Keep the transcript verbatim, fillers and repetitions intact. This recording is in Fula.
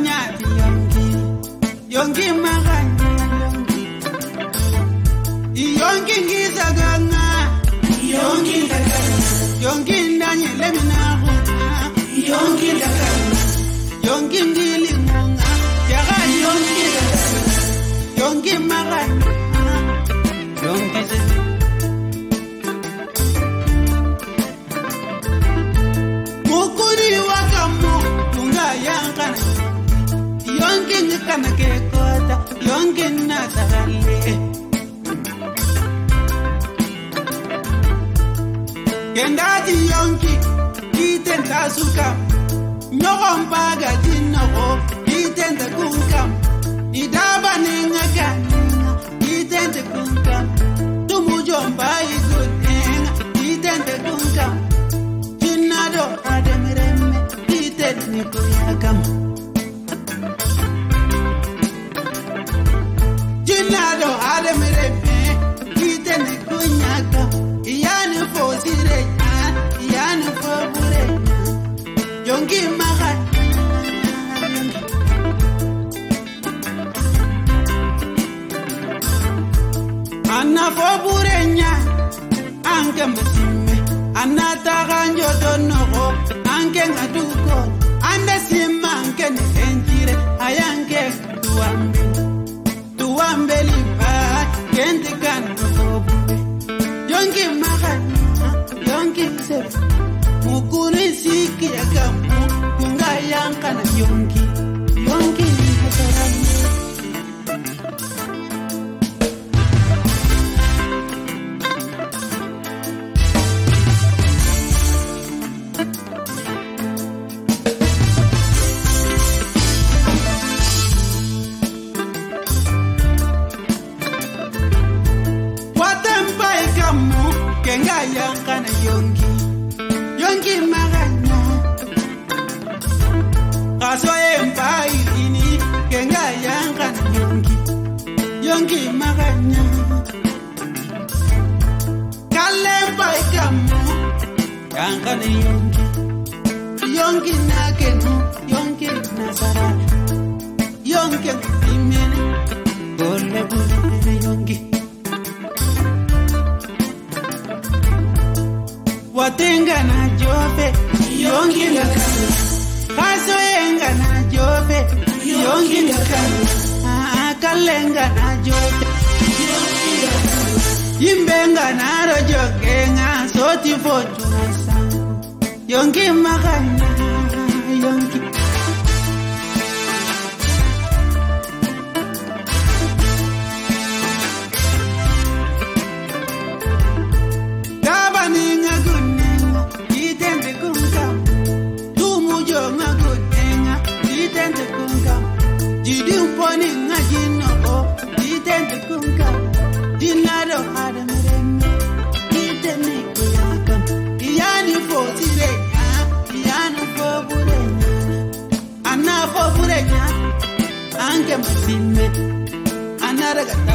nyati yongi yongi maganya yongi ngiza ganga yongi ndagana yongi ndanye lemina yongi ndagana yongi ndili munga yaga yongi ndagana yongi maganya yongi mukuri wakamo tunga yankana yongi nikana kekota yongi natagale Kendati yonki, iten tasuka, nyokon paga dinoko, iten te kunkam, idaba ninga kaninga, iten te kunkam, tumujon bayi gunenga, iten te kunkam, jinado ademireme, iten nikuyakam. Jinado ademireme, iten nikuyakam. Yani fosire yani fobure yongi magat anna fobure nya anke mesime anna taganjo donogo anke ngaduko anda sima anke enjire ayanke tuambe tuambe liba kente kan fobure yongi maganya yongi sep mukuri siki yagamu kunga yankana yongi yongi hatarani Kenga yankana yongi yongi maganya kaso empai ini kenga yankana yongi yongi maganya kalemba ikamu yankana yongi yongi nakenu yongi nasara yongi imene gole gole yongi Watenga na jobe yongi ngakana kaso yenga na jobe yongi ngakana akalenga na jobe yongi ngakana yimbenga na rojogenga soti fotu nasa yongi magana yongi Another